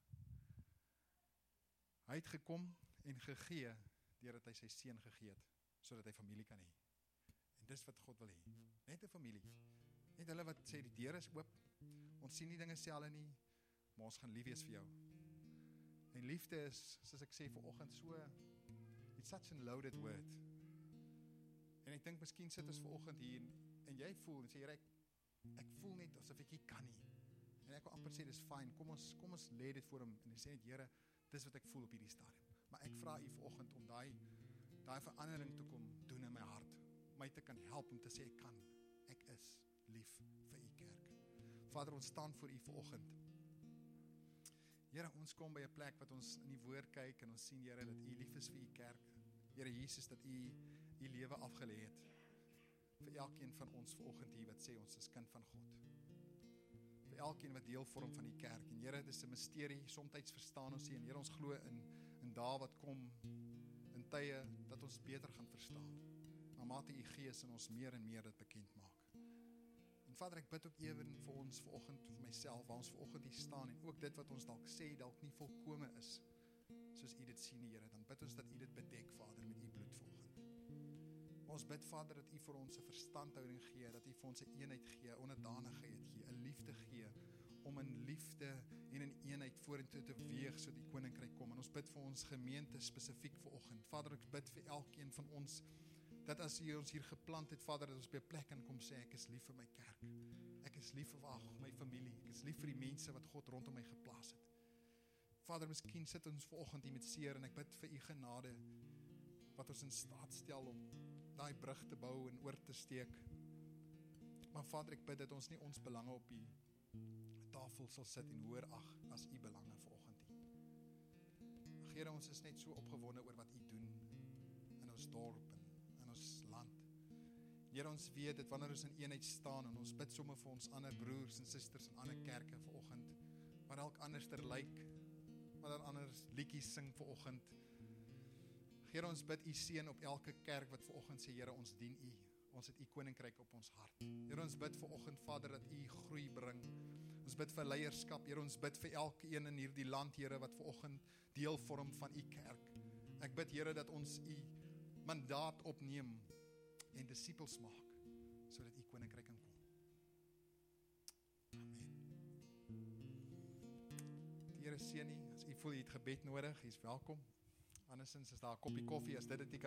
Hy het gekom en gegee, deurdat hy sy seun gegee het, sodat hy familie kan hê. En dis wat God wil hê, net 'n familie. Net hulle wat sê, die deur is oop, ons sien nie dinge selfe nie, maar ons gaan lief wees vir jou. En liefde is, soos ek sê vanoggend, so, it's such a loaded word. En ek dink, miskien sit ons vanoggend hier, en jy voel, en sê, Here, ek voel net asof ek nie kan nie. En ek wil amper sê, dis fyn, kom ons lê dit voor hom, en sê net, Here, dis wat ek voel op hierdie stadium. Maar ek vra U vanoggend om daai verandering te kom doen in my hart, my te kan help om te sê, ek is lief vir U kerk. Vader, ons staan voor U vanoggend. Here, ons kom by 'n plek wat ons in die woord kyk, en ons sien, Here, dat U lief is vir U kerk. Here Jesus, dat U lewe afgelê het, vir elkeen van ons vanoggend hier, wat sê, ons is kind van God. Vir elkeen wat deel vorm van die kerk, en Here, dit is 'n misterie, soms verstaan ons nie, en Here, ons glo in dae wat kom, in tye, dat ons beter gaan verstaan, maar mate U Gees in ons meer en meer dit bekend maak. En Vader, ek bid ook ewen vir ons vanoggend, vir myself, waar ons vanoggend hier staan, en ook dit wat ons dalk sê, dalk nie volkome is, soos U dit sien, Here, dan bid ons dat U dit bedek, Vader, met U bloed vanoggend. Ons bid, Vader, dat U vir ons 'n verstandhouding gee, dat U vir ons 'n eenheid gee, 'n onderdanigheid gee, 'n liefde gee, om in liefde en in eenheid vorentoe te weeg, sodat die koninkryk kom. En ons bid vir ons gemeente spesifiek vanoggend. Vader, ek bid vir elkeen van ons, dat as U ons hier geplant het, Vader, dat ons by 'n plek kan kom sê, ek is lief vir my kerk. Ek is lief vir my familie. Ek is lief vir die mense wat God rondom my geplaas het. Vader, miskien sit ons vanoggend hier met seer, en ek bid vir U genade, wat ons in staat stel om daai brug te bou en oor te steek. Maar Vader, ek bid dat ons nie ons belange op die tafel sal sit en hoor ag as U belange vanoggend nie. Here, ons is net so opgewonde oor wat U doen in ons dorp en in ons land. Here, ons weet dat wanneer ons in eenheid staan, en ons bid sommer vir ons ander broers en susters in ander kerke vanoggend, wat dalk anderster lyk, wat dan anders liedjies sing vanoggend. Here, ons bid U seën op elke kerk wat vanoggend sê, Here, ons dien U. Ons het U koninkryk op ons hart. Here, ons bid vanoggend, Vader, dat U groei bring. Ons bid vir leierskap. Here, ons bid vir elkeen in hierdie land, Here, wat vanoggend deel vorm van U kerk. Ek bid, Here, dat ons U mandaat opneem en disippels maak, sodat U koninkryk kan kom. Amen. Die Here seën U. As U voel U het gebed nodig, U is welkom. Andersins is daar 'n koppie koffie, as dit nie